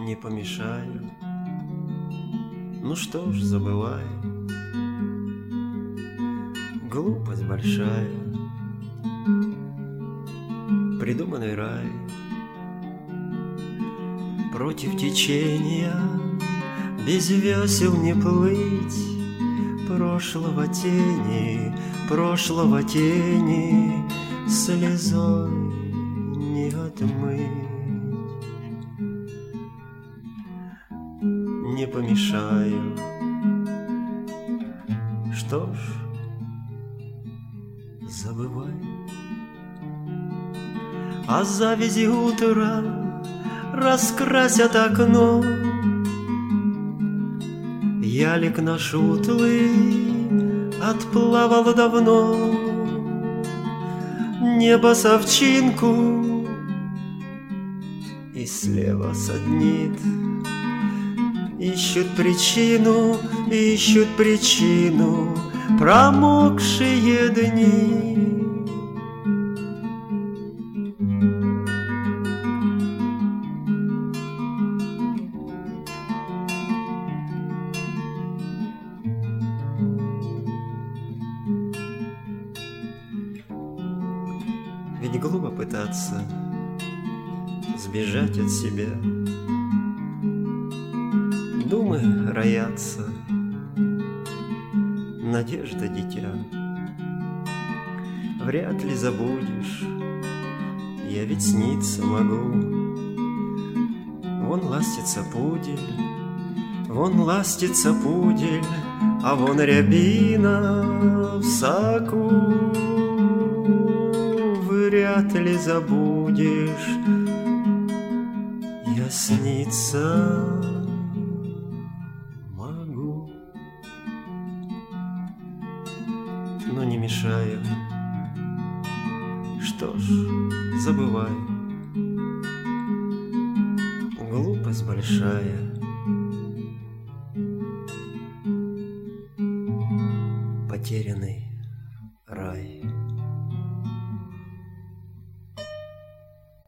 не помешаю. Ну что ж, забывай, глупость большая, придуманный рай. Против течения, без весел не плыть, прошлого тени слезой не отмыть. Не помешаю. Что ж, забывай. А завязи утра раскрасят окно. Ялик наш утлый отплавал давно. Небо с овчинку и слева саднит. Ищут причину промокшие дни. Ведь глупо пытаться сбежать от себя. Думы роятся, надежда, дитя. Вряд ли забудешь, я ведь сниться могу. Вон ластится пудель, а вон рябина в соку. Вряд ли забудешь, я сниться могу. Но не мешаю. Что ж, забывай. Глупость большая, потерянный